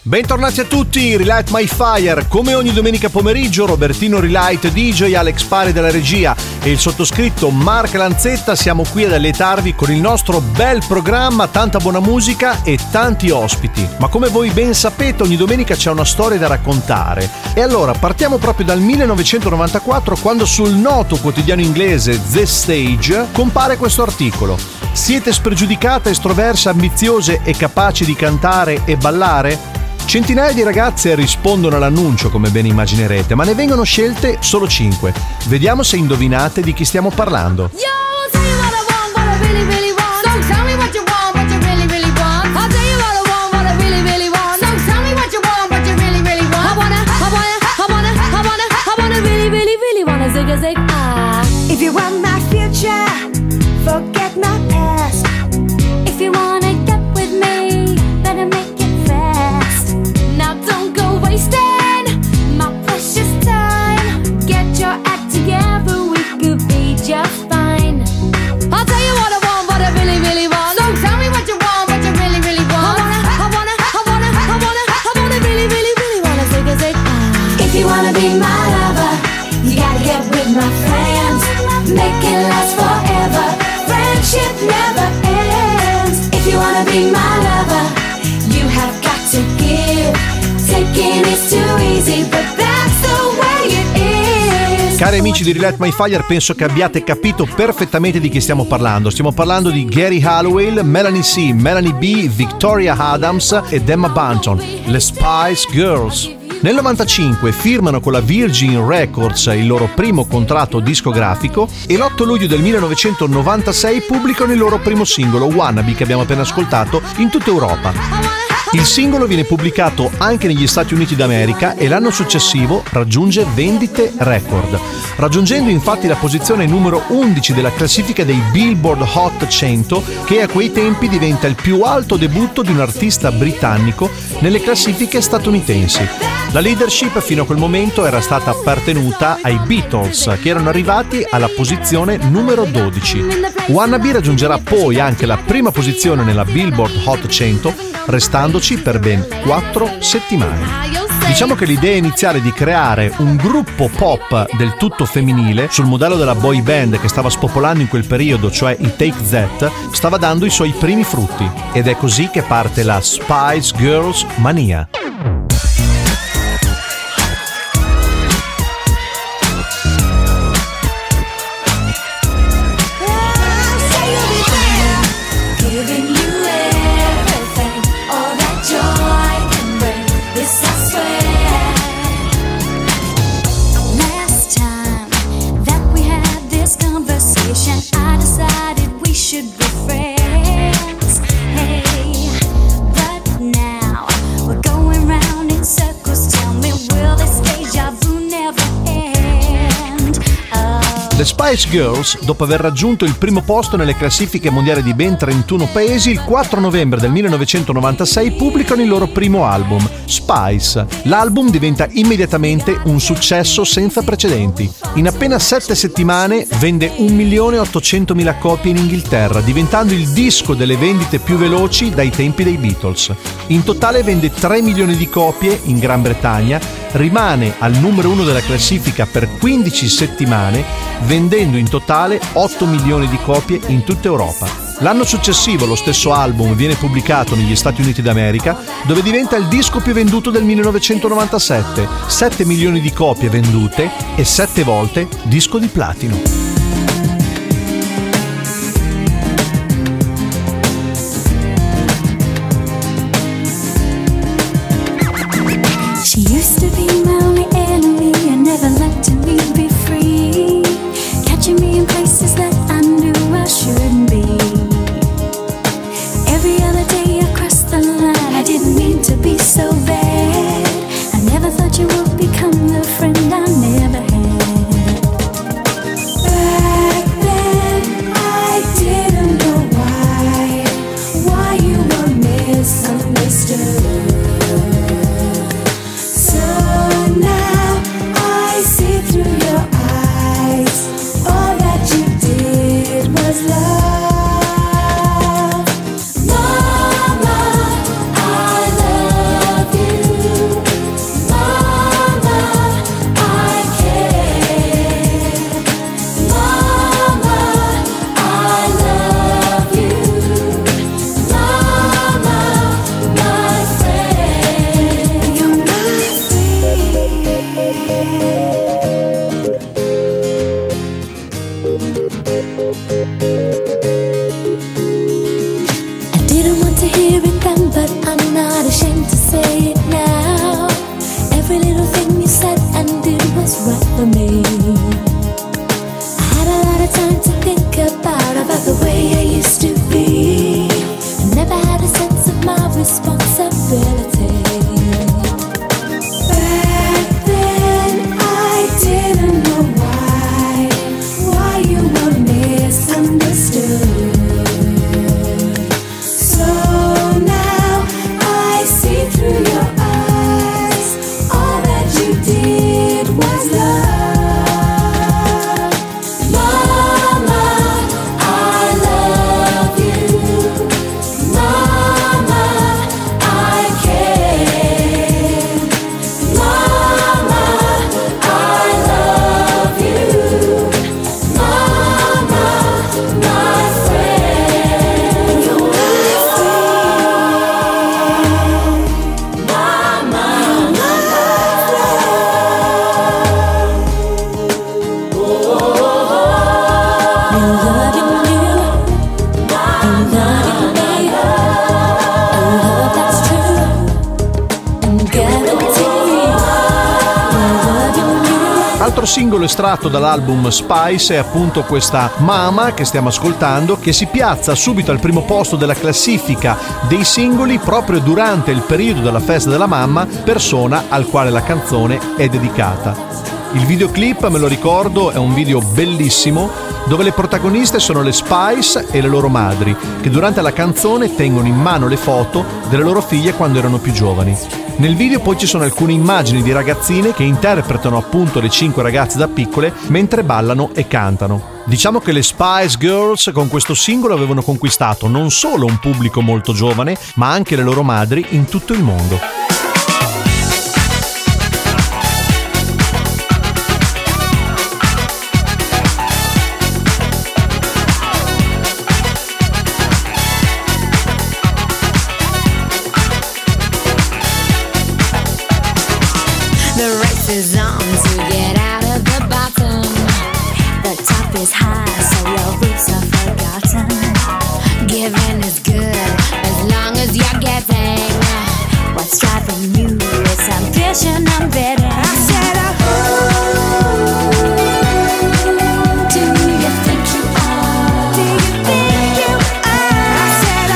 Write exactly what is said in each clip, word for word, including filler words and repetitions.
Bentornati a tutti, Relight My Fire. Come ogni domenica pomeriggio, Robertino Relight, D J, Alex Pari della regia e il sottoscritto Mark Lanzetta siamo qui ad allietarvi con il nostro bel programma, tanta buona musica e tanti ospiti. Ma come voi ben sapete, ogni domenica c'è una storia da raccontare. E allora partiamo proprio dal millenovecentonovantaquattro, quando sul noto quotidiano inglese The Stage compare questo articolo: siete spregiudicate, estroverse, ambiziose e capaci di cantare e ballare? Centinaia di ragazze rispondono all'annuncio, come ben immaginerete, ma ne vengono scelte solo cinque. Vediamo se indovinate di chi stiamo parlando. If you want my future, forget my past. If you wanna get with me, better make it fast. Now don't go wasting my precious time. Get your act together, we could be just fine. I'll tell you what I want, what I really, really want. So tell me what you want, what you really, really want. I wanna, I wanna, I wanna, I wanna, I wanna really, really, really wanna zig a zig. If you wanna be my lover, you gotta get with my friends. Make it last forever. Friendship never ends. If you wanna be my lover, you have got to give. Taking is too easy, but that's the way it is. Cari amici di Relight My Fire, penso che abbiate capito perfettamente di chi stiamo parlando. Stiamo parlando di Geri Halliwell, Melanie C, Melanie B, Victoria Adams ed Emma Bunton, le Spice Girls. Nel novantacinque firmano con la Virgin Records il loro primo contratto discografico e l'otto luglio del millenovecentonovantasei pubblicano il loro primo singolo, Wannabe, che abbiamo appena ascoltato, in tutta Europa. Il singolo viene pubblicato anche negli Stati Uniti d'America e l'anno successivo raggiunge vendite record, raggiungendo infatti la posizione numero undici della classifica dei Billboard Hot cento, che a quei tempi diventa il più alto debutto di un artista britannico nelle classifiche statunitensi. La leadership fino a quel momento era stata appartenuta ai Beatles, che erano arrivati alla posizione numero dodici. Wannabe raggiungerà poi anche la prima posizione nella Billboard Hot cento, restandoci per ben quattro settimane. Diciamo che l'idea iniziale di creare un gruppo pop del tutto femminile, sul modello della boy band che stava spopolando in quel periodo, cioè i Take That, stava dando i suoi primi frutti. Ed è così che parte la Spice Girls Mania. The Spice Girls, dopo aver raggiunto il primo posto nelle classifiche mondiali di ben trentuno paesi, il quattro novembre del millenovecentonovantasei pubblicano il loro primo album, Spice. L'album diventa immediatamente un successo senza precedenti. In appena sette settimane vende un milione e ottocentomila copie in Inghilterra, diventando il disco delle vendite più veloci dai tempi dei Beatles. In totale vende tre milioni di copie in Gran Bretagna, rimane al numero uno della classifica per quindici settimane, vendendo in totale otto milioni di copie in tutta Europa. L'anno successivo lo stesso album viene pubblicato negli Stati Uniti d'America, dove diventa il disco più venduto del millenovecentonovantasette, sette milioni di copie vendute e sette volte disco di platino. She used to be my only enemy and never let me be free, catching me in places that I knew I shouldn't be. Every other day I crossed the line, I didn't mean to be so bad. I never thought you would become the friend I never had. through your eyes, all that you did was love. Mama, I love you. Mama, I care. Mama, I love you. Mama, my friend. You're my friend. Mama, my friend. Oh, I'm loving you. I'm loving me. A love that's true and guaranteed. I'm loving you. Altro singolo estratto dall'album Spice è appunto questa Mama che stiamo ascoltando, che si piazza subito al primo posto della classifica dei singoli proprio durante il periodo della festa della mamma, persona al quale la canzone è dedicata. Il videoclip, me lo ricordo, è un video bellissimo dove le protagoniste sono le Spice e le loro madri, che durante la canzone tengono in mano le foto delle loro figlie quando erano più giovani. Nel video poi ci sono alcune immagini di ragazzine che interpretano appunto le cinque ragazze da piccole mentre ballano e cantano. Diciamo che le Spice Girls con questo singolo avevano conquistato non solo un pubblico molto giovane, ma anche le loro madri in tutto il mondo. The race is on to get out of the bottom. The top is high, so your roots are forgotten. Giving is good as long as you're getting. What's driving you is ambition and bidding. I said, oh, do you think you are? Do you think you are? I said,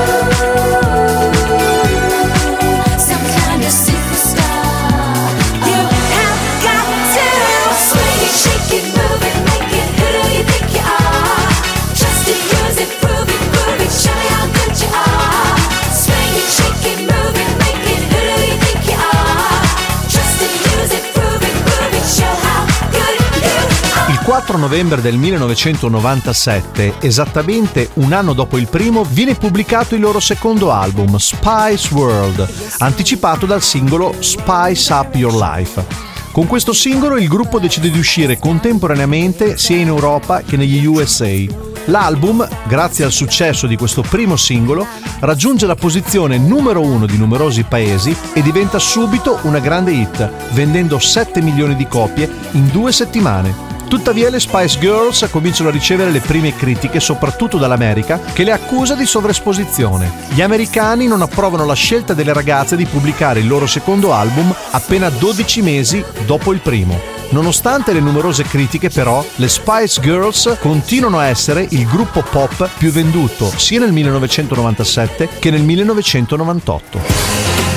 oh, some kind of superstar. You have got to swing it, shake it, move it, make it. Who do you think you are? Just to use it, prove it, prove it, show me how good you are. Swing it, shake it, move it, make it. Who do you think you are? Just to use it, prove it, prove it, show how good you are. Il quattro novembre del millenovecentonovantasette, esattamente un anno dopo il primo, viene pubblicato il loro secondo album, Spice World, anticipato dal singolo Spice Up Your Life. Con questo singolo il gruppo decide di uscire contemporaneamente sia in Europa che negli U S A. L'album, grazie al successo di questo primo singolo, raggiunge la posizione numero uno di numerosi paesi e diventa subito una grande hit, vendendo sette milioni di copie in due settimane. Tuttavia le Spice Girls cominciano a ricevere le prime critiche, soprattutto dall'America, che le accusa di sovraesposizione. Gli americani non approvano la scelta delle ragazze di pubblicare il loro secondo album appena dodici mesi dopo il primo. Nonostante le numerose critiche, però, le Spice Girls continuano a essere il gruppo pop più venduto sia nel millenovecentonovantasette che nel millenovecentonovantotto.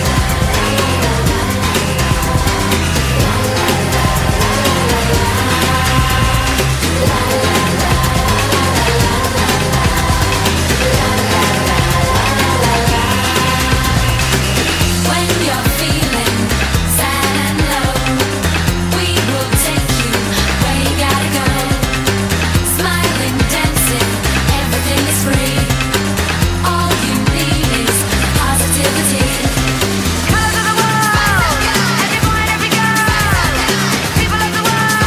When you're feeling sad and low, we will take you where you gotta go. Smiling, dancing, everything is free. All you need is positivity. Colors of the world, every boy and every girl, people of the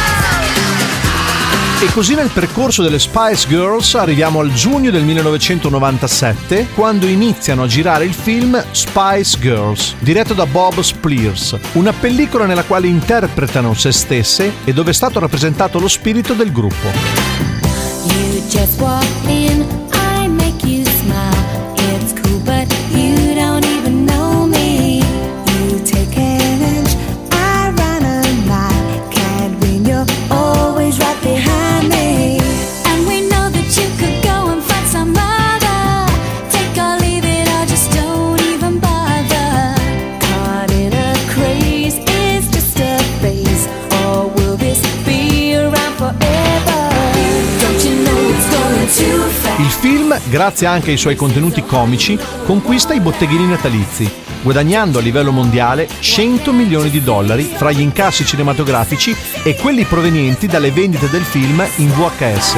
world. E così nel percorso delle Spice Girls arriviamo al giugno del millenovecentonovantasette, quando iniziano a girare il film Spice Girls, diretto da Bob Spears, una pellicola nella quale interpretano se stesse e dove è stato rappresentato lo spirito del gruppo. You just walk in, I make you smile. It's cool, but you don't even know me. You take an inch, I run a mile. Can't win, you're always right behind me. And we know that you could go and find some other. Take or leave it, or just don't even bother. Caught in a craze, is just a phase. Or will this be around forever? Don't you know it's going too fast? Il film grazie anche ai suoi contenuti comici, conquista i botteghini natalizi, guadagnando a livello mondiale cento milioni di dollari fra gli incassi cinematografici e quelli provenienti dalle vendite del film in V H S.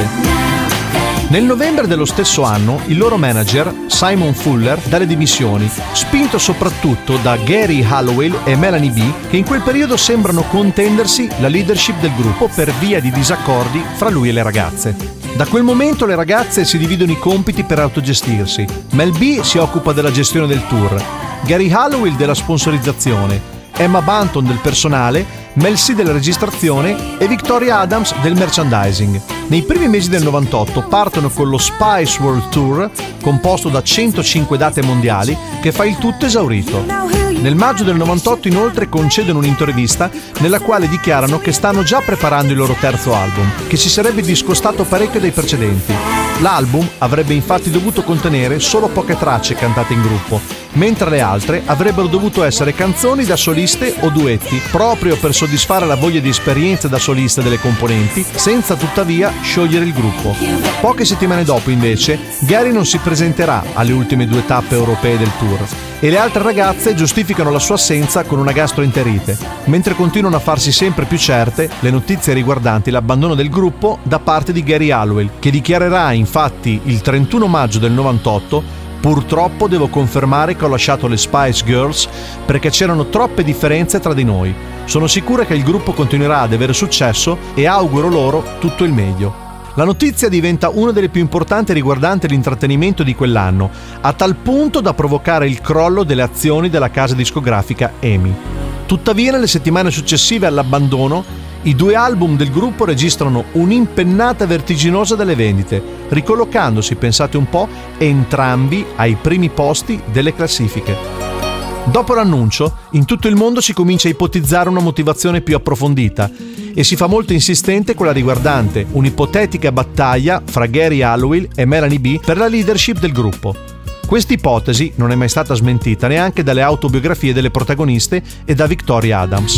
Nel novembre dello stesso anno, il loro manager, Simon Fuller, dà le dimissioni, spinto soprattutto da Gary Halliwell e Melanie B, che in quel periodo sembrano contendersi la leadership del gruppo per via di disaccordi fra lui e le ragazze. Da quel momento le ragazze si dividono i compiti per autogestirsi. Mel B si occupa della gestione del tour, Gary Halliwell della sponsorizzazione, Emma Bunton del personale, Mel C della registrazione e Victoria Adams del merchandising. Nei primi mesi del novantotto partono con lo Spice World Tour, composto da centocinque date mondiali, che fa il tutto esaurito. Nel maggio del novantotto inoltre concedono un'intervista nella quale dichiarano che stanno già preparando il loro terzo album, che si sarebbe discostato parecchio dai precedenti. L'album avrebbe infatti dovuto contenere solo poche tracce cantate in gruppo, mentre le altre avrebbero dovuto essere canzoni da soliste o duetti, proprio per soddisfare la voglia di esperienza da solista delle componenti, senza tuttavia sciogliere il gruppo. Poche settimane dopo, invece, Gary non si presenterà alle ultime due tappe europee del tour e le altre ragazze giustificano la sua assenza con una gastroenterite, mentre continuano a farsi sempre più certe le notizie riguardanti l'abbandono del gruppo da parte di Gary Halliwell, che dichiarerà infatti il trentuno maggio del novantotto: purtroppo devo confermare che ho lasciato le Spice Girls perché c'erano troppe differenze tra di noi. Sono sicura che il gruppo continuerà ad avere successo e auguro loro tutto il meglio. La notizia diventa una delle più importanti riguardante l'intrattenimento di quell'anno, a tal punto da provocare il crollo delle azioni della casa discografica E M I. Tuttavia, nelle settimane successive all'abbandono, i due album del gruppo registrano un'impennata vertiginosa delle vendite, ricollocandosi, pensate un po', entrambi ai primi posti delle classifiche. Dopo l'annuncio, in tutto il mondo si comincia a ipotizzare una motivazione più approfondita e si fa molto insistente quella riguardante un'ipotetica battaglia fra Gary Halliwell e Melanie B per la leadership del gruppo. Questa ipotesi non è mai stata smentita neanche dalle autobiografie delle protagoniste e da Victoria Adams.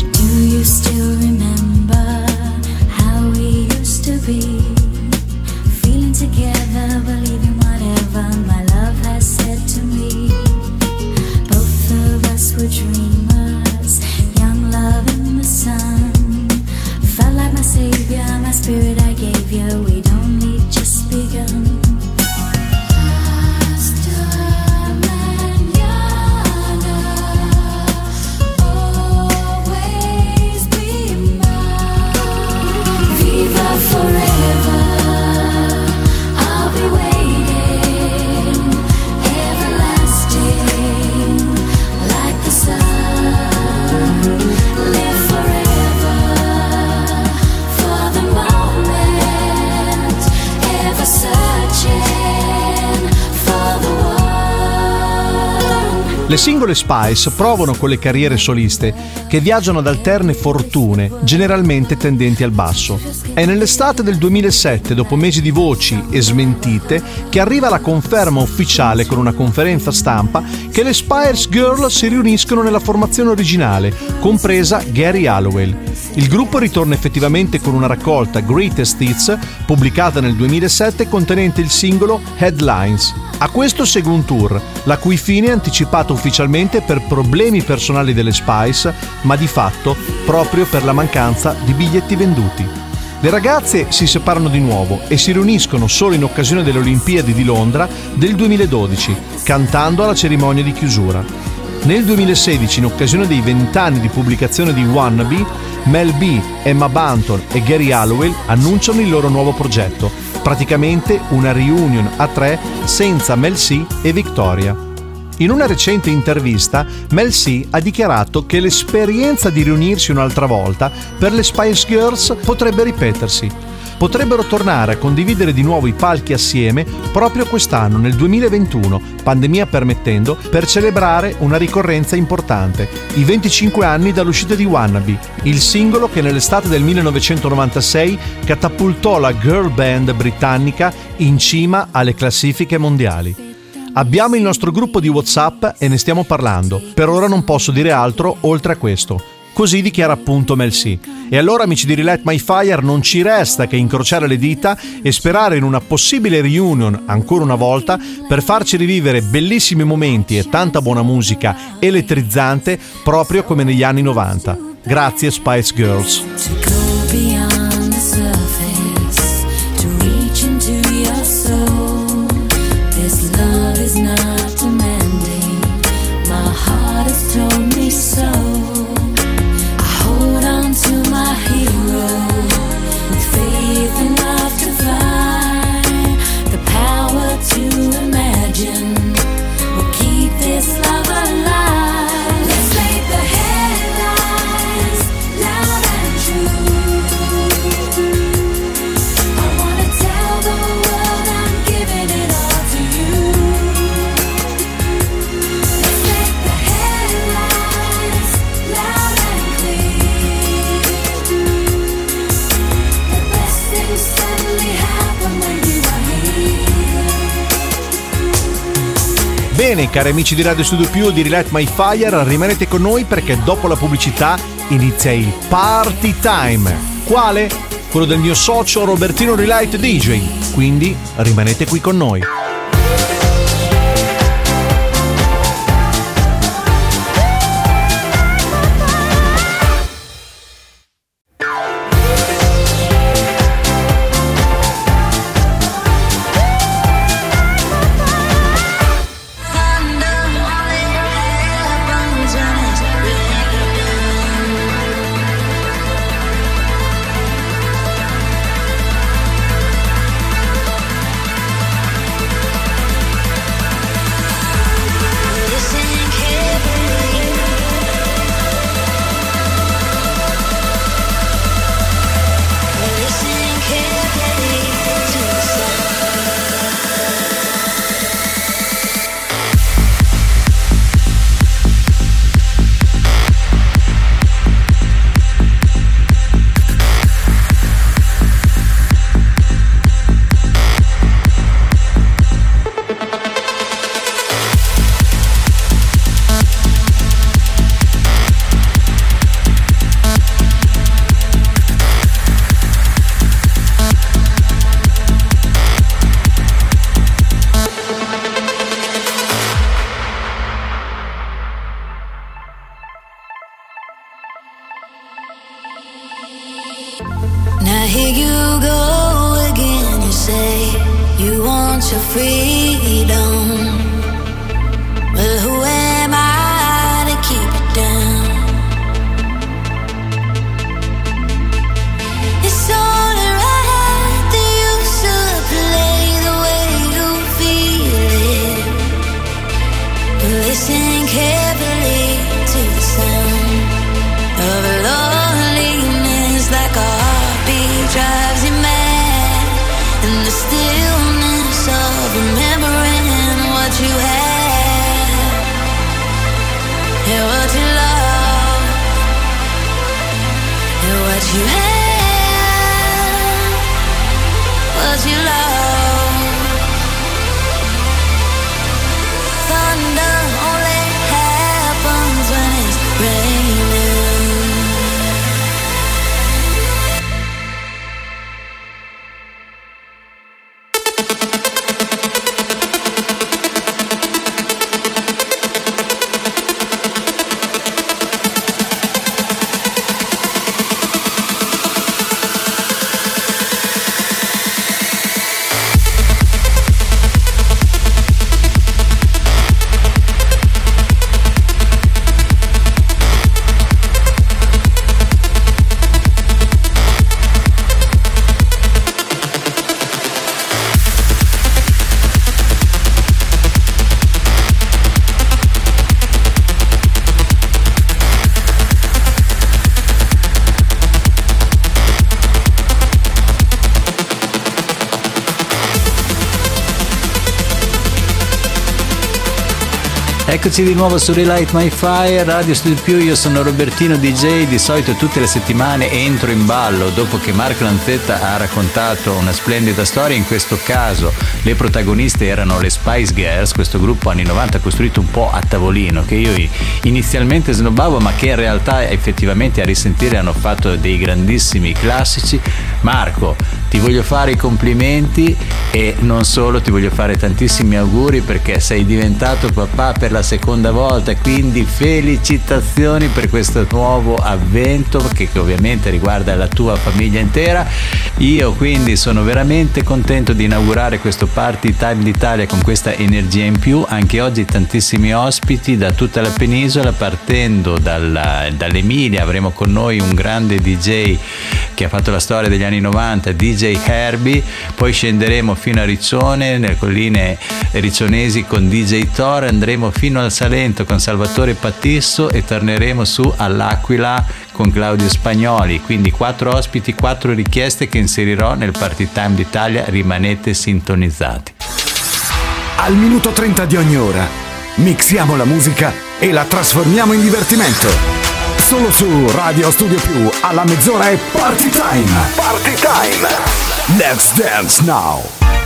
Le singole Spice provano con le carriere soliste, che viaggiano ad alterne fortune, generalmente tendenti al basso. È nell'estate del duemilasette, dopo mesi di voci e smentite, che arriva la conferma ufficiale con una conferenza stampa che le Spice Girls si riuniscono nella formazione originale, compresa Gary Halliwell. Il gruppo ritorna effettivamente con una raccolta Greatest Hits, pubblicata nel duemilasette, contenente il singolo Headlines. A questo segue un tour, la cui fine è anticipata ufficialmente per problemi personali delle Spice, ma di fatto proprio per la mancanza di biglietti venduti. Le ragazze si separano di nuovo e si riuniscono solo in occasione delle Olimpiadi di Londra del duemiladodici, cantando alla cerimonia di chiusura. Nel duemilasedici, in occasione dei vent'anni di pubblicazione di Wannabe, Mel B, Emma Bunton e Gary Halliwell annunciano il loro nuovo progetto, praticamente una reunion a tre senza Mel C e Victoria. In una recente intervista, Mel C ha dichiarato che l'esperienza di riunirsi un'altra volta per le Spice Girls potrebbe ripetersi. Potrebbero tornare a condividere di nuovo i palchi assieme proprio quest'anno, nel duemilaventuno, pandemia permettendo, per celebrare una ricorrenza importante, i venticinque anni dall'uscita di Wannabe, il singolo che nell'estate del millenovecentonovantasei catapultò la girl band britannica in cima alle classifiche mondiali. Abbiamo il nostro gruppo di WhatsApp e ne stiamo parlando. Per ora non posso dire altro oltre a questo. Così dichiara appunto Mel C. E allora, amici di Relight My Fire, non ci resta che incrociare le dita e sperare in una possibile reunion ancora una volta per farci rivivere bellissimi momenti e tanta buona musica elettrizzante proprio come negli anni novanta. Grazie Spice Girls. Bene, cari amici di Radio Studio Più di Relight My Fire, rimanete con noi perché dopo la pubblicità inizia il Party Time. Quale? Quello del mio socio Robertino Relight D J. Quindi rimanete qui con noi. Now here you go again, you say you want your freedom. Well, who am I to keep it down? It's only right that you should play the way you feel it. But listen carefully to the sound of loneliness, like a heartbeat drives you mad, and the stillness of remembering what you had, and what you love, and what you had, what you love. Thunder only happens when it's raining. eccoci di nuovo su Relight My Fire, Radio Studio Più. Io sono Robertino D J. Di solito tutte le settimane entro in ballo dopo che Marco Lanzetta ha raccontato una splendida storia. In questo caso le protagoniste erano le Spice Girls, questo gruppo anni novanta costruito un po' a tavolino, che io inizialmente snobbavo, ma che in realtà effettivamente a risentire hanno fatto dei grandissimi classici. Marco, ti voglio fare i complimenti e non solo, ti voglio fare tantissimi auguri perché sei diventato papà per la seconda volta, quindi felicitazioni per questo nuovo avvento che, che ovviamente riguarda la tua famiglia intera. Io quindi sono veramente contento di inaugurare questo Party Time d'Italia con questa energia in più. Anche oggi tantissimi ospiti da tutta la penisola, partendo dalla, dall'Emilia avremo con noi un grande D J che ha fatto la storia degli anni novanta, D J Herbie, poi scenderemo fino a Riccione, nelle colline riccionesi con D J Thor, andremo fino al Salento con Salvatore Pattisso e torneremo su all'Aquila con Claudio Spagnoli. Quindi quattro ospiti, quattro richieste che inserirò nel Party Time d'Italia. Rimanete sintonizzati. Al minuto trenta di ogni ora mixiamo la musica e la trasformiamo in divertimento. Solo su Radio Studio Più alla mezz'ora è Party Time. Party Time. Let's dance now.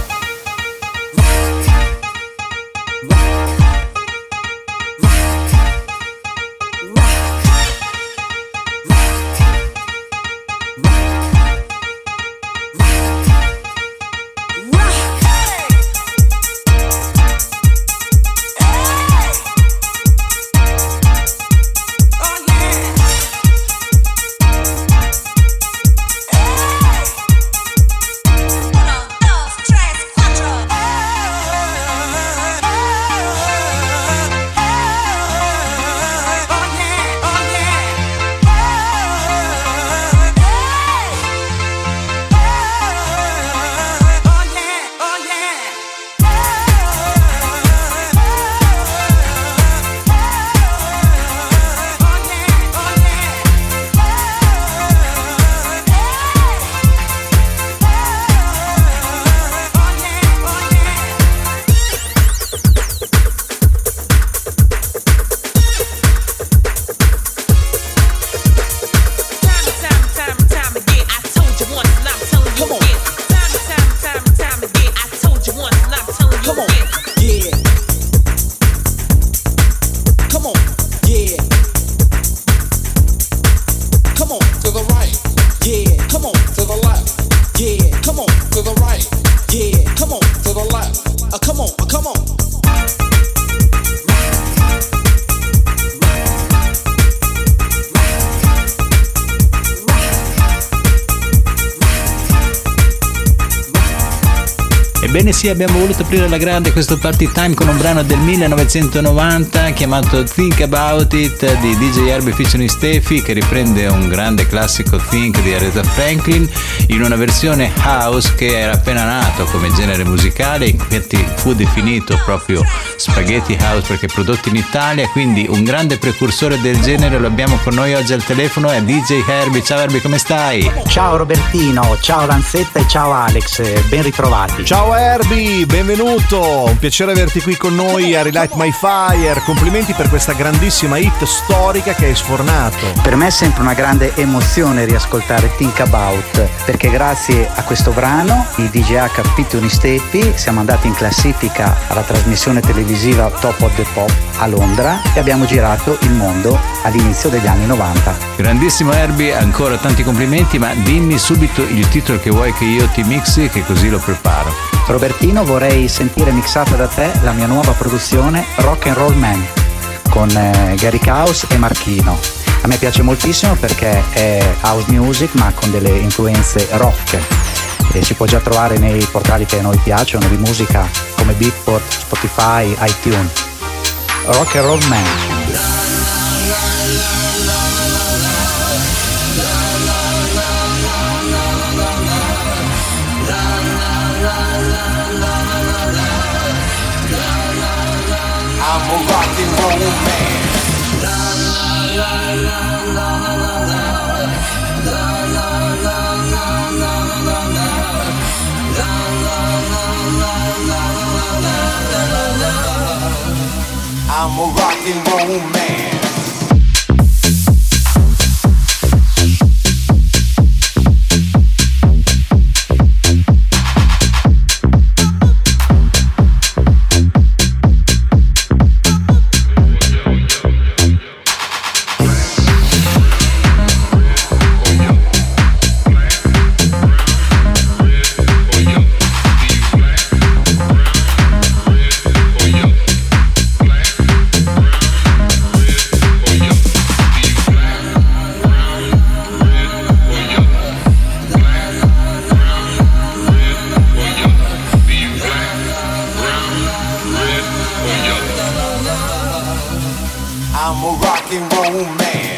Ebbene sì, abbiamo voluto aprire alla grande questo Party Time con un brano del millenovecentonovanta chiamato Think About It di D J Herbie featuring Steffi, che riprende un grande classico Think di Aretha Franklin in una versione house che era appena nato come genere musicale. Infatti fu definito proprio spaghetti house perché prodotto in Italia, quindi un grande precursore del genere lo abbiamo con noi oggi al telefono, è D J Herbie. Ciao Herbie, come stai? Ciao Robertino, ciao Lanzetta e ciao Alex, ben ritrovati. Ciao Herbie, benvenuto, un piacere averti qui con noi a Relight My Fire. Complimenti per questa grandissima hit storica che hai sfornato. Per me è sempre una grande emozione riascoltare Think About, perché grazie a questo brano i D J H featuring Steffi siamo andati in classifica alla trasmissione televisiva Top of the Pop a Londra e abbiamo girato il mondo all'inizio degli anni novanta. Grandissimo Herbie, ancora tanti complimenti, ma dimmi subito il titolo che vuoi che io ti mixi, che così lo preparo. Robertino, vorrei sentire mixata da te la mia nuova produzione Rock and Roll Man con eh, Gary Caus e Marchino. A me piace moltissimo perché è house music ma con delle influenze rock e si può già trovare nei portali che a noi piacciono di musica come Beatport, Spotify, iTunes. Rock and Roll Man. I'm a rock and roll man. I'm a rock and roll man. I'm a rock and roll man.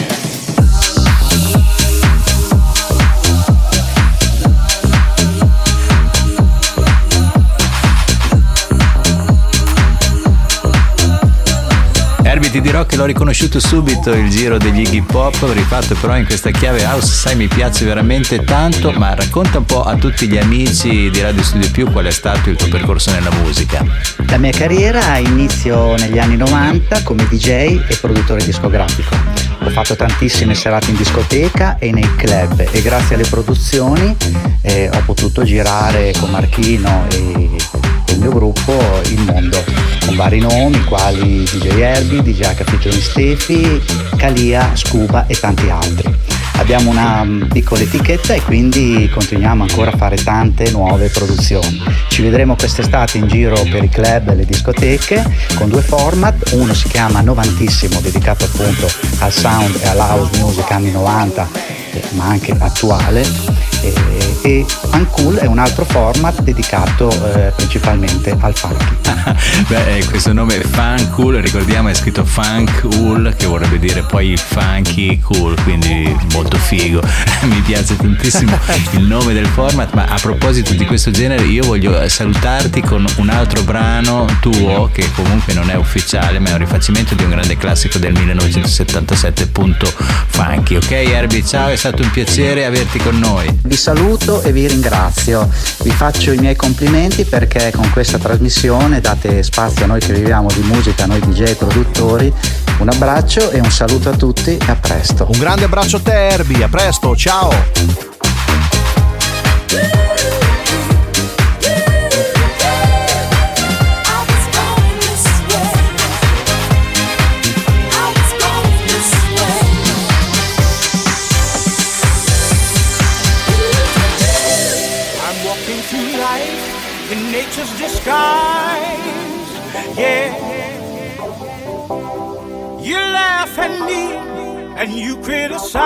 Herbie, ti dirò che l'ho riconosciuto subito il giro degli Iggy Pop, rifatto però in questa chiave house. Sai, mi piace veramente tanto, ma racconta un po' a tutti gli amici di Radio Studio Più qual è stato il tuo percorso nella musica. La mia carriera inizio negli anni novanta come D J e produttore discografico. Ho fatto tantissime serate in discoteca e nei club e grazie alle produzioni eh, ho potuto girare con Marchino e il mio gruppo il mondo, con vari nomi quali D J Herbie, D J H featuring Stefi, Kalia, Scuba e tanti altri. Abbiamo una piccola etichetta e quindi continuiamo ancora a fare tante nuove produzioni. Ci vedremo quest'estate in giro per i club e le discoteche con due format. Uno si chiama Novantissimo, dedicato appunto al sound e alla house music anni novanta, ma anche attuale, e, e Uncool è un altro format dedicato eh, principalmente al funky. Beh, questo nome Funcool, ricordiamo, è scritto Funkul, che vorrebbe dire poi funky cool, quindi molto figo. Mi piace tantissimo il nome del format. Ma a proposito di questo genere, io voglio salutarti con un altro brano tuo che comunque non è ufficiale, ma è un rifacimento di un grande classico del millenovecentosettantasette, punto funky. Ok Herbie, ciao, è stato un piacere averti con noi. Vi saluto e vi ringrazio, vi faccio i miei complimenti perché con questa trasmissione date spazio a noi che viviamo di musica, noi D J produttori. Un abbraccio e un saluto a tutti e a presto. Un grande abbraccio a te Herbie, a presto, ciao. In nature's disguise, yeah. You laugh at me and you criticize,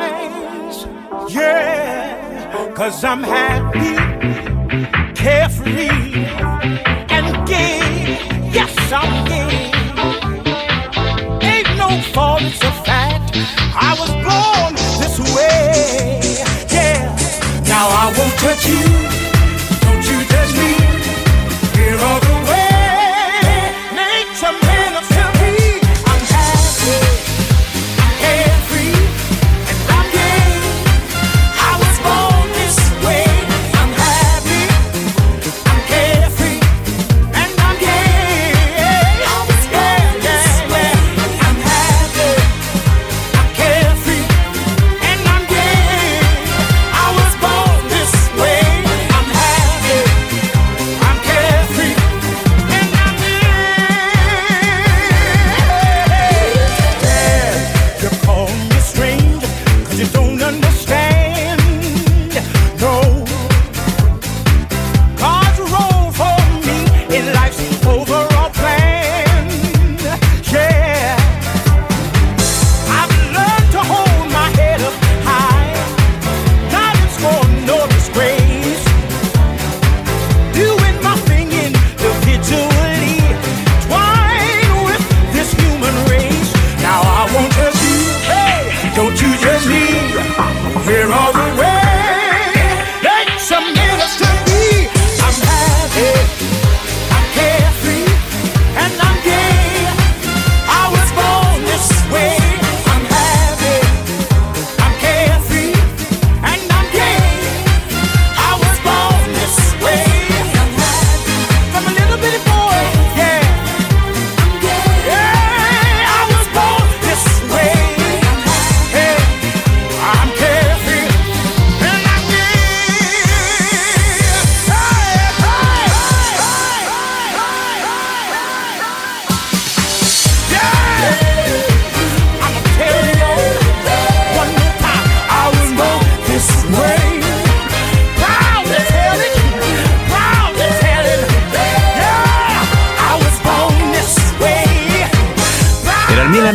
yeah. Cause I'm happy, carefree, and gay. Yes, I'm gay. Ain't no fault, it's a fact. I was born this way, yeah. Now I won't touch you. You touch me, feel all the way. Nature made us to be. I'm happy, I'm carefree, and I'm gay. I was born this way. I'm happy, I'm carefree, and I'm gay. I was born this way. I'm happy, I'm carefree, and I'm gay. I was born this way.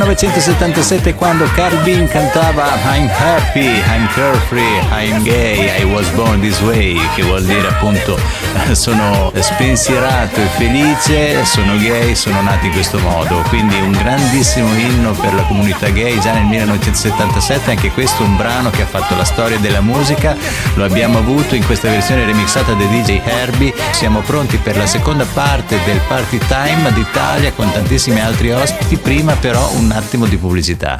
millenovecentosettantasette, quando Carl Bean cantava I'm happy, I'm carefree, I'm gay, I was born this way, che vuol dire appunto sono spensierato e felice, sono gay, sono nato in questo modo. Quindi un grandissimo inno per la comunità gay già nel millenovecentosettantasette. Anche questo è un brano che ha fatto la storia della musica, lo abbiamo avuto in questa versione remixata da D J Herbie. Siamo pronti per la seconda parte del Party Time d'Italia con tantissimi altri ospiti. Prima però un attimo di pubblicità.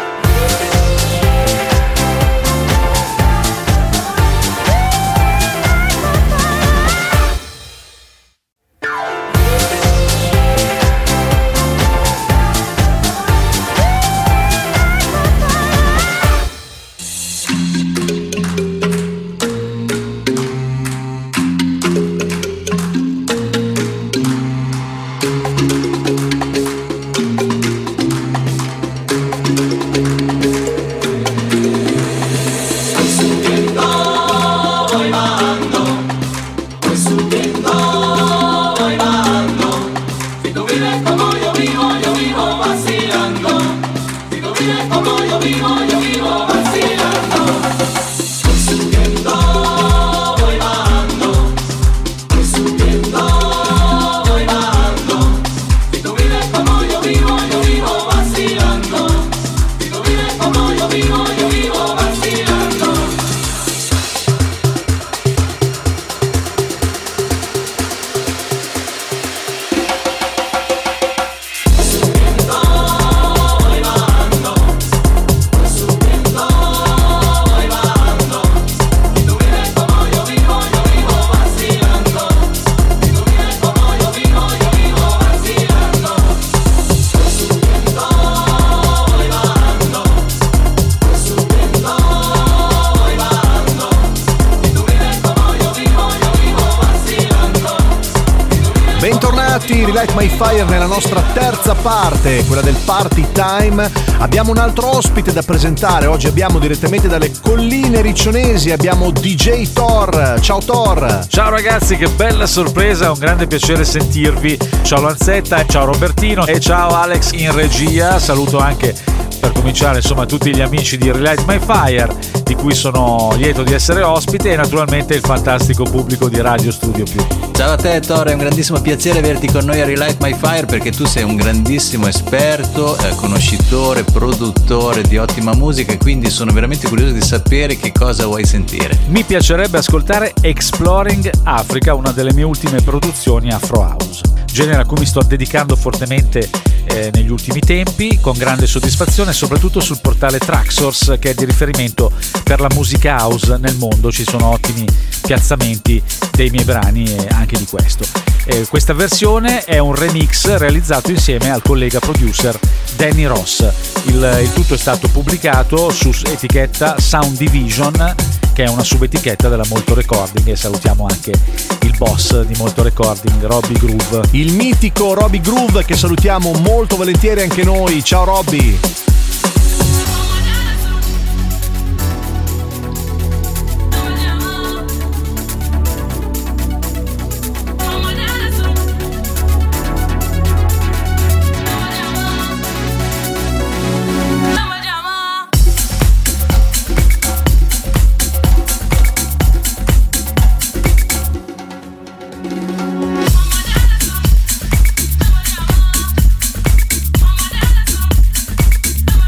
Relight My Fire nella nostra terza parte, quella del Party Time. Abbiamo un altro ospite da presentare. Oggi abbiamo direttamente dalle colline riccionesi, abbiamo D J Thor. Ciao Thor. Ciao ragazzi, che bella sorpresa, un grande piacere sentirvi. Ciao Lanzetta, ciao Robertino e ciao Alex in regia. Saluto anche, per cominciare, insomma, tutti gli amici di Relight My Fire, di cui sono lieto di essere ospite, e naturalmente il fantastico pubblico di Radio Studio Più. Ciao a te Thor, è un grandissimo piacere averti con noi a Relight My Fire, perché tu sei un grandissimo esperto, eh, conoscitore, produttore di ottima musica, e quindi sono veramente curioso di sapere che cosa vuoi sentire. Mi piacerebbe ascoltare Exploring Africa, una delle mie ultime produzioni Afro House, genere a cui mi sto dedicando fortemente eh, negli ultimi tempi, con grande soddisfazione, soprattutto sul portale Traxsource, che è di riferimento per la musica house nel mondo. Ci sono ottimi piazzamenti dei miei brani e anche di questo. Eh, questa versione è un remix realizzato insieme al collega producer Danny Ross. Il, il tutto è stato pubblicato su etichetta Sound Division, che è una subetichetta della Molto Recording, e salutiamo anche il boss di Molto Recording, Robbie Groove. Il mitico Robbie Groove, che salutiamo molto volentieri anche noi. Ciao Robbie. Come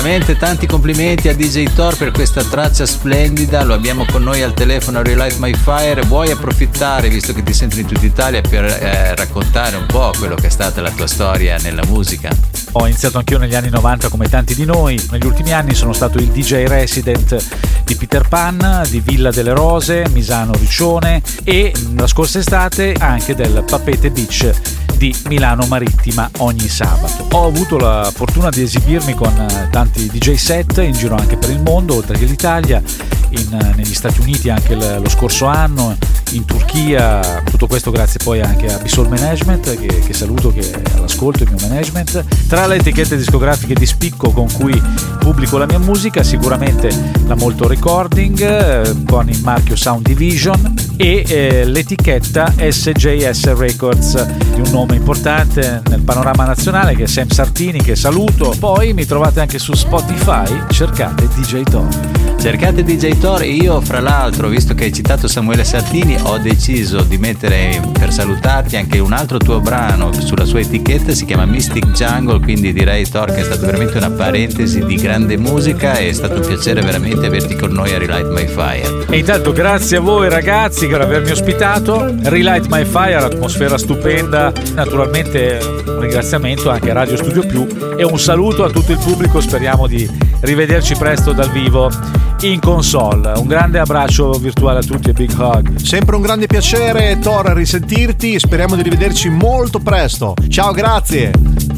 Veramente tanti complimenti a D J Thor per questa traccia splendida, lo abbiamo con noi al telefono a Relight My Fire. Vuoi approfittare, visto che ti senti in tutta Italia, per eh, raccontare un po' quello che è stata la tua storia nella musica? Ho iniziato anch'io negli anni novanta come tanti di noi. Negli ultimi anni sono stato il D J resident di Peter Pan, di Villa delle Rose, Misano Riccione e la scorsa estate anche del Papete Beach di Milano Marittima ogni sabato. Ho avuto la fortuna di esibirmi con tanti D J set in giro anche per il mondo, oltre che l'Italia, in, negli Stati Uniti anche l- lo scorso anno, in Turchia, tutto questo grazie poi anche a Bissol Management, che, che saluto, che è all'ascolto, il mio management. Tra le etichette discografiche di spicco con cui pubblico la mia musica, sicuramente la Molto Recording eh, con il marchio Sound Division e eh, l'etichetta S J S Records, di un nome importante nel panorama nazionale, che è Sam Sartini, che saluto. Poi mi trovate anche su Spotify, cercate D J Thor. Cercate D J Thor. E io, fra l'altro, visto che hai citato Samuele Sartini, ho deciso di mettere, per salutarti, anche un altro tuo brano sulla sua etichetta, si chiama Mystic Jungle, quindi direi, Thor, che è stata veramente una parentesi di grande musica e è stato un piacere veramente averti con noi a Relight My Fire. E intanto grazie a voi ragazzi per avermi ospitato. Relight My Fire, atmosfera stupenda, naturalmente un ringraziamento anche a Radio Studio Più e un saluto a tutto il pubblico. Speriamo di rivederci presto dal vivo in console. Un grande abbraccio virtuale a tutti e big hug. Sempre un grande piacere, Thor, risentirti. Speriamo di rivederci molto presto. Ciao, grazie.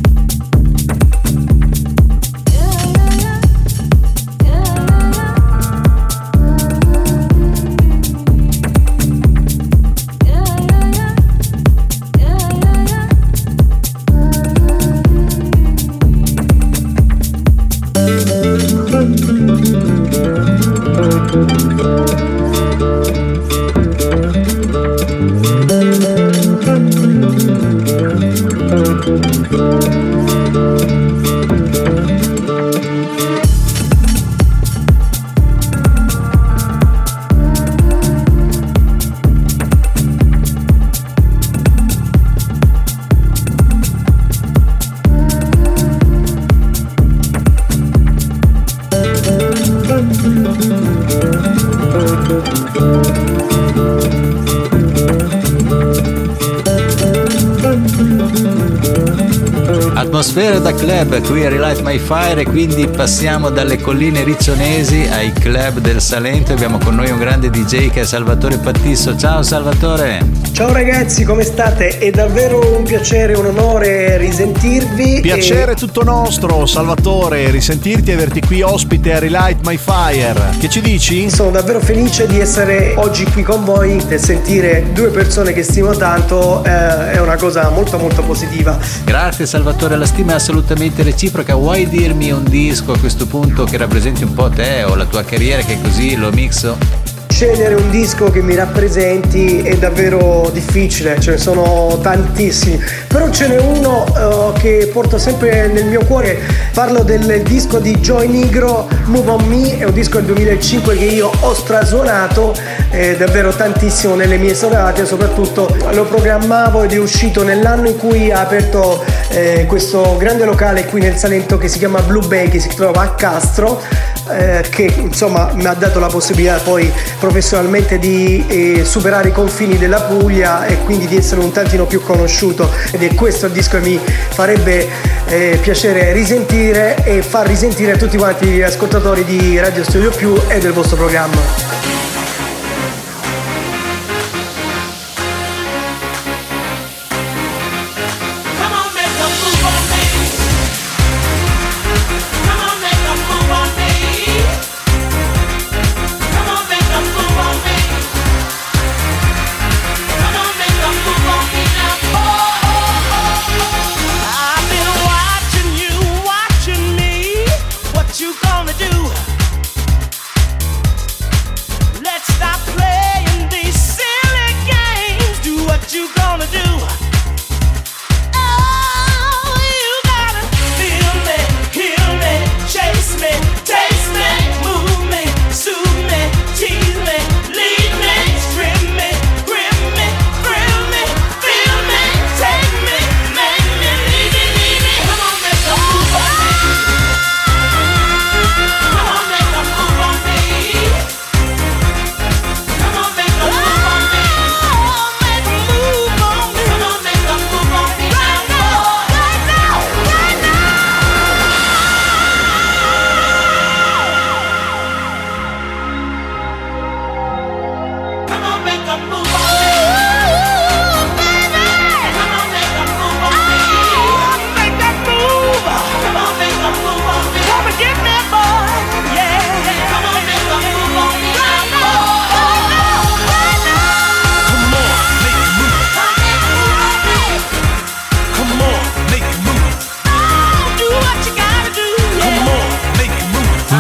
Atmosfera da club qui a Relight My Fire, e quindi passiamo dalle colline riccionesi ai club del Salento. Abbiamo con noi un grande D J che è Salvatore Pattisso. Ciao Salvatore. Ciao ragazzi, come state? È davvero un piacere, un onore risentirvi. Piacere e... tutto nostro, Salvatore, risentirti e averti qui ospite a Relight My Fire. Che ci dici? Sono davvero felice di essere oggi qui con voi e sentire due persone che stimo tanto, eh, è una cosa molto molto positiva. Grazie Salvatore, la stima è assolutamente reciproca. Vuoi dirmi un disco a questo punto che rappresenti un po' te o la tua carriera, che così lo mixo? Scegliere un disco che mi rappresenti è davvero difficile, ce ne sono tantissimi, però ce n'è uno uh, che porto sempre nel mio cuore. Parlo del disco di Joy Negro, Move On Me. È un disco del duemilacinque che io ho strasuonato eh, davvero tantissimo nelle mie serate, soprattutto lo programmavo ed è uscito nell'anno in cui ha aperto eh, questo grande locale qui nel Salento che si chiama Blue Bay, che si trova a Castro, eh, che insomma mi ha dato la possibilità poi professionalmente di eh, superare i confini della Puglia e quindi di essere un tantino più conosciuto, ed è questo il disco che mi farebbe eh, piacere risentire e far risentire a tutti quanti gli ascoltatori di Radio Studio Più e del vostro programma. Let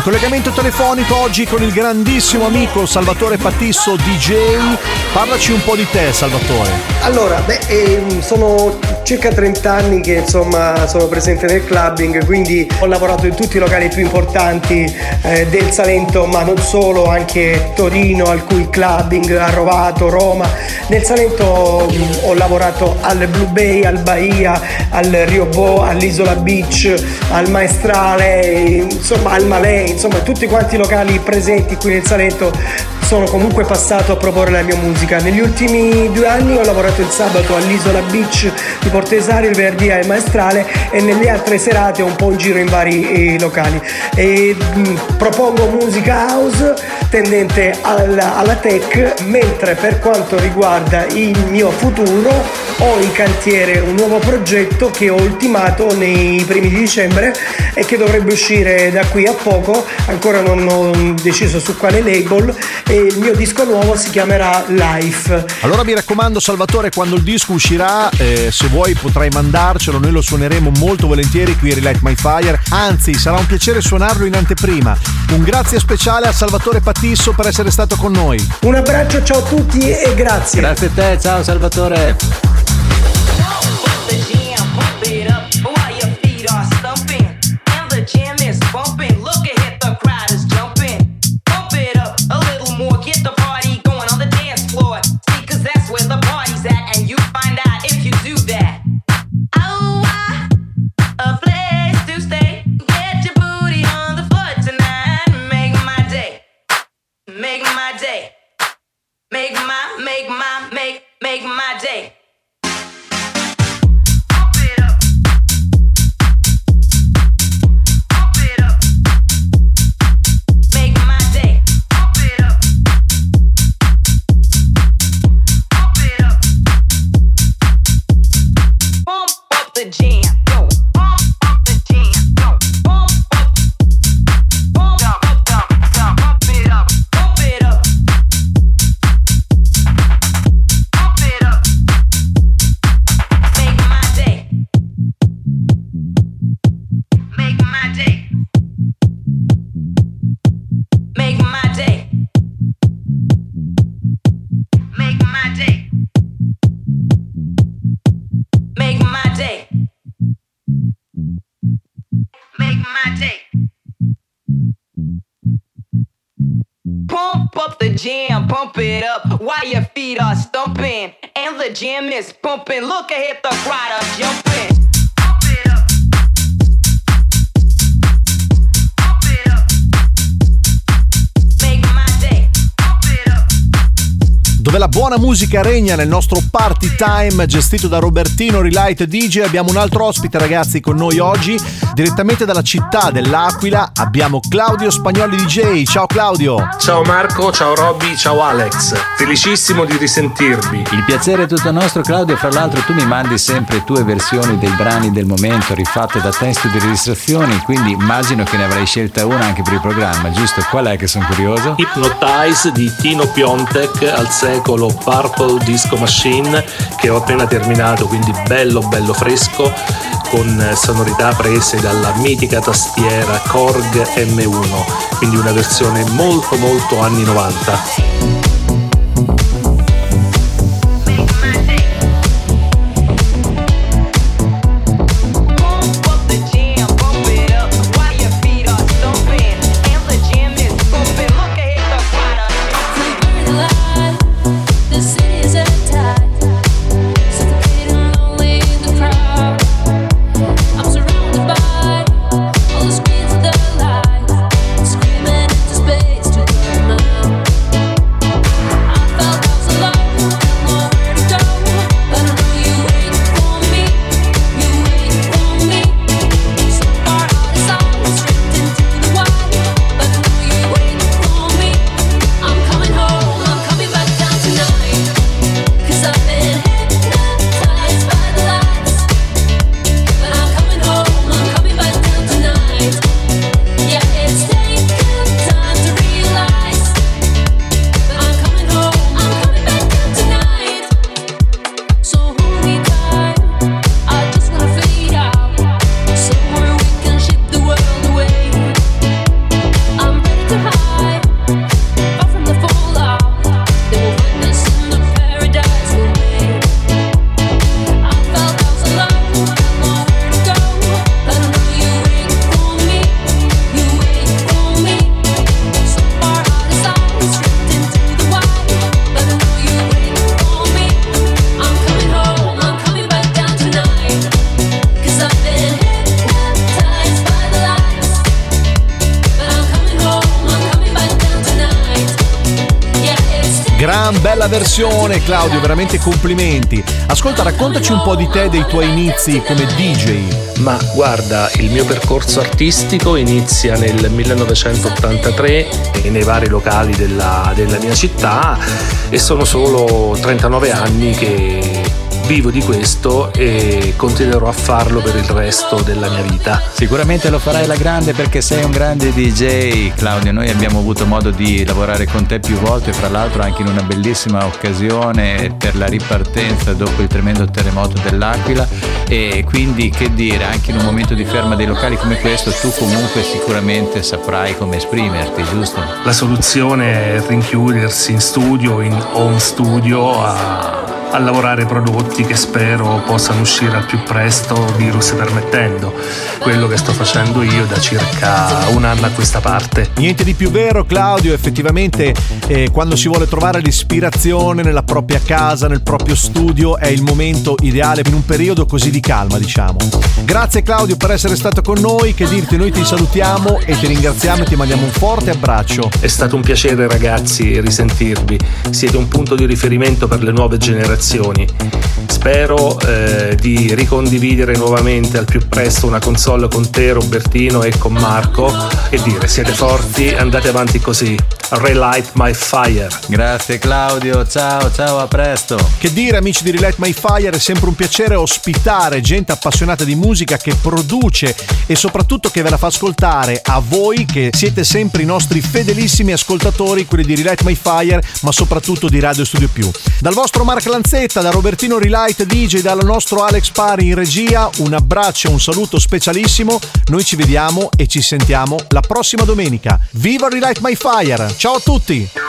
In collegamento telefonico oggi con il grandissimo amico Salvatore Patisso, D J. Parlaci un po' di te, Salvatore. Allora, beh, ehm, sono circa trenta anni che insomma sono presente nel clubbing, quindi ho lavorato in tutti i locali più importanti eh, del Salento, ma non solo, anche Torino, alcuni clubbing, a Rovato, Roma. Nel Salento mh, ho lavorato al Blue Bay, al Bahia, al Rio Bo, all'Isola Beach, al Maestrale, insomma al Malè, insomma tutti quanti i locali presenti qui nel Salento sono comunque passato a proporre la mia musica. Negli ultimi due anni ho lavorato il sabato all'Isola Beach di Portesari, il venerdì al Maestrale e nelle altre serate un po' in giro in vari eh, locali. E, mh, propongo musica house tendente alla, alla tech, mentre per quanto riguarda il mio futuro ho in cantiere un nuovo progetto che ho ultimato nei primi di dicembre e che dovrebbe uscire da qui a poco. Ancora non ho deciso su quale label, e il mio disco nuovo si chiamerà Life. Allora mi raccomando, Salvatore, quando il disco uscirà, eh, se vuoi potrai mandarcelo, noi lo suoneremo molto volentieri qui a Relight My Fire, anzi sarà un piacere suonarlo in anteprima. Un grazie speciale a Salvatore Patisso per essere stato con noi. Un abbraccio, ciao a tutti e grazie. Grazie a te, ciao Salvatore. Pump it up while your feet are stumping and the jam is pumping. Look ahead, the crowd are jumping. Pump it up. Pump it up. Make my day. Pump it up. Dove la buona musica regna nel nostro party time gestito da Robertino Relight D J. Abbiamo un altro ospite, ragazzi, con noi oggi direttamente dalla città dell'Aquila. Abbiamo Claudio Spagnoli D J. Ciao Claudio. Ciao Marco, ciao Robby, ciao Alex. Felicissimo di risentirvi. Il piacere è tutto nostro, Claudio. Fra l'altro tu mi mandi sempre tue versioni dei brani del momento rifatte da te in studio di registrazioni, quindi immagino che ne avrai scelta una anche per il programma, giusto? Qual è, che sono curioso? Hypnotize di Tino Piontek, al secolo Purple Disco Machine, che ho appena terminato, quindi bello bello fresco, con sonorità prese dalla mitica tastiera Korg M uno, quindi una versione molto molto anni novanta. Screaming into space to the moon. Gran bella versione, Claudio, veramente complimenti. Ascolta, raccontaci un po' di te, dei tuoi inizi come D J. Ma guarda, il mio percorso artistico inizia nel millenovecentottantatré nei vari locali della, della mia città e sono solo trentanove anni che vivo di questo e continuerò a farlo per il resto della mia vita. Sicuramente lo farai alla grande perché sei un grande D J, Claudio. Noi abbiamo avuto modo di lavorare con te più volte, fra l'altro anche in una bellissima occasione per la ripartenza dopo il tremendo terremoto dell'Aquila, e quindi che dire, anche in un momento di ferma dei locali come questo tu comunque sicuramente saprai come esprimerti, giusto? La soluzione è rinchiudersi in studio, in home studio, a a lavorare prodotti che spero possano uscire al più presto, virus permettendo. Quello che sto facendo io da circa un anno a questa parte. Niente di più vero, Claudio. Effettivamente eh, quando si vuole trovare l'ispirazione nella propria casa, nel proprio studio, è il momento ideale in un periodo così di calma, diciamo. Grazie Claudio per essere stato con noi. Che dirti, noi ti salutiamo e ti ringraziamo e ti mandiamo un forte abbraccio. È stato un piacere, ragazzi, risentirvi. Siete un punto di riferimento per le nuove generazioni. Spero eh, di ricondividere nuovamente al più presto una console con te, Robertino, e con Marco. E dire, siete forti, andate avanti così. Relight My Fire. Grazie Claudio, ciao, ciao, a presto. Che dire, amici di Relight My Fire, è sempre un piacere ospitare gente appassionata di musica che produce e soprattutto che ve la fa ascoltare a voi che siete sempre i nostri fedelissimi ascoltatori, quelli di Relight My Fire, ma soprattutto di Radio Studio Più. Dal vostro Mark Lanzetta, da Robertino Relight D J, dal nostro Alex Pari in regia, un abbraccio, un saluto specialissimo. Noi ci vediamo e ci sentiamo la prossima domenica. Viva Relight My Fire! Ciao a tutti!